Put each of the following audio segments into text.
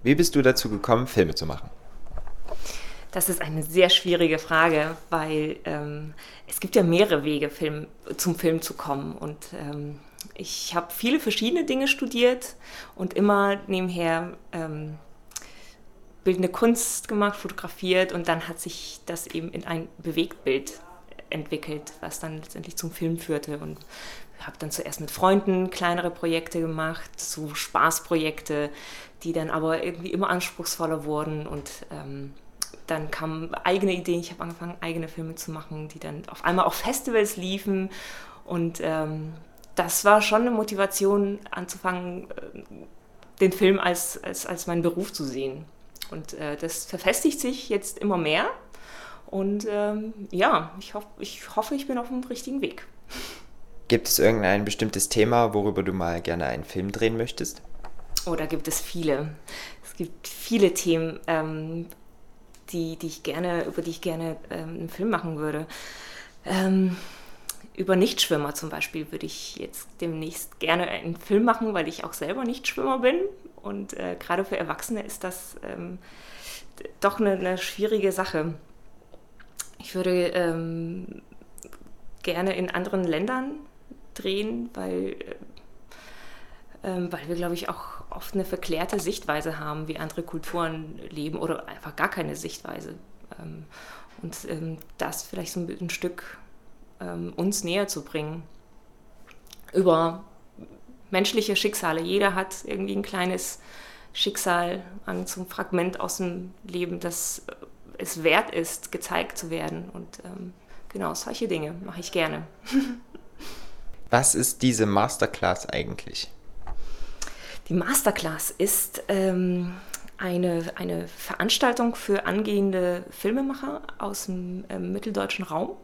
Wie bist du dazu gekommen, Filme zu machen? Das ist eine sehr schwierige Frage, weil es gibt ja mehrere Wege, zum Film zu kommen. Und ich habe viele verschiedene Dinge studiert und immer nebenher bildende Kunst gemacht, fotografiert, und dann hat sich das eben in ein Bewegtbild entwickelt, was dann letztendlich zum Film führte. Und habe dann zuerst mit Freunden kleinere Projekte gemacht, so Spaßprojekte, die dann aber irgendwie immer anspruchsvoller wurden, und dann kamen eigene Ideen. Ich habe angefangen, eigene Filme zu machen, die dann auf einmal auf Festivals liefen, und das war schon eine Motivation, anzufangen, den Film als meinen Beruf zu sehen. Und das verfestigt sich jetzt immer mehr, und ich hoffe, ich bin auf dem richtigen Weg. Gibt es irgendein bestimmtes Thema, worüber du mal gerne einen Film drehen möchtest? Oh, da gibt es viele. Es gibt viele Themen, über die ich gerne einen Film machen würde. Über Nichtschwimmer zum Beispiel würde ich jetzt demnächst gerne einen Film machen, weil ich auch selber Nichtschwimmer bin. Und gerade für Erwachsene ist das doch eine schwierige Sache. Ich würde gerne in anderen Ländern drehen, weil wir, glaube ich, auch oft eine verklärte Sichtweise haben, wie andere Kulturen leben, oder einfach gar keine Sichtweise. Und das vielleicht so ein Stück uns näher zu bringen. Über menschliche Schicksale. Jeder hat irgendwie ein kleines Schicksal, so ein Fragment aus dem Leben, das es wert ist, gezeigt zu werden. Und genau, solche Dinge mache ich gerne. Was ist diese Masterclass eigentlich? Die Masterclass ist eine Veranstaltung für angehende Filmemacher aus dem mitteldeutschen Raum,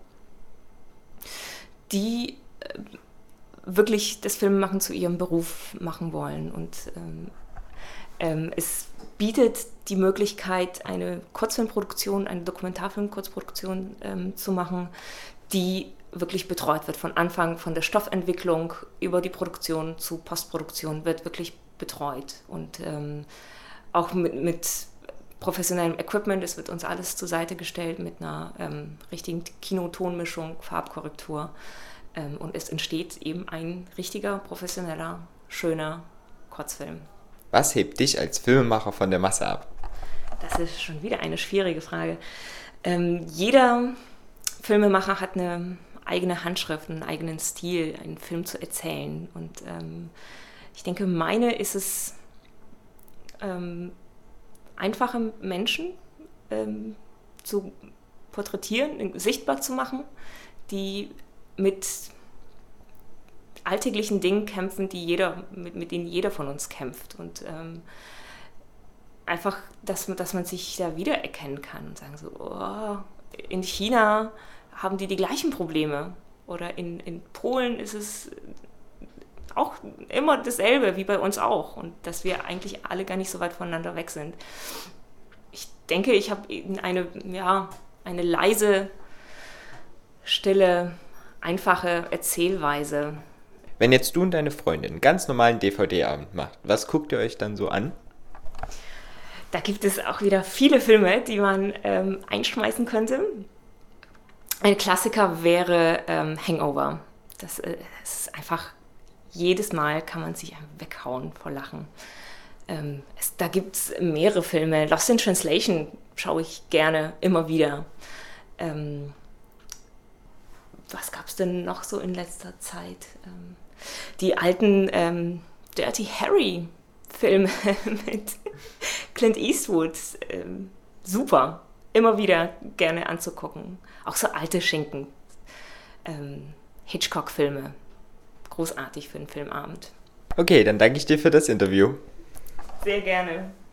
die wirklich das Filmemachen zu ihrem Beruf machen wollen. Und es bietet die Möglichkeit, eine Kurzfilmproduktion, eine Dokumentarfilm-Kurzproduktion zu machen, die wirklich betreut wird von Anfang, von der Stoffentwicklung über die Produktion zu Postproduktion, wird wirklich betreut. Und auch mit professionellem Equipment, es wird uns alles zur Seite gestellt mit einer richtigen Kinotonmischung, Farbkorrektur. Und es entsteht eben ein richtiger, professioneller, schöner Kurzfilm. Was hebt dich als Filmemacher von der Masse ab? Das ist schon wieder eine schwierige Frage. Jeder Filmemacher hat eine eigene Handschrift, einen eigenen Stil, einen Film zu erzählen. Und ich denke, meine ist es, einfache Menschen zu porträtieren, sichtbar zu machen, die mit alltäglichen Dingen kämpfen, mit denen jeder von uns kämpft. Und einfach, dass man sich da wiedererkennen kann und sagen so, oh, in China haben die gleichen Probleme. Oder in Polen ist es auch immer dasselbe wie bei uns auch. Und dass wir eigentlich alle gar nicht so weit voneinander weg sind. Ich denke, ich habe eine leise, stille, einfache Erzählweise. Wenn jetzt du und deine Freundin einen ganz normalen DVD-Abend macht, was guckt ihr euch dann so an? Da gibt es auch wieder viele Filme, die man einschmeißen könnte. Ein Klassiker wäre Hangover. Das ist einfach, jedes Mal kann man sich weghauen vor Lachen. Da gibt es mehrere Filme. Lost in Translation schaue ich gerne immer wieder. Was gab es denn noch so in letzter Zeit? Die alten Dirty Harry-Filme mit Clint Eastwood. Super. Immer wieder gerne anzugucken. Auch so alte Schinken. Hitchcock-Filme. Großartig für einen Filmabend. Okay, dann danke ich dir für das Interview. Sehr gerne.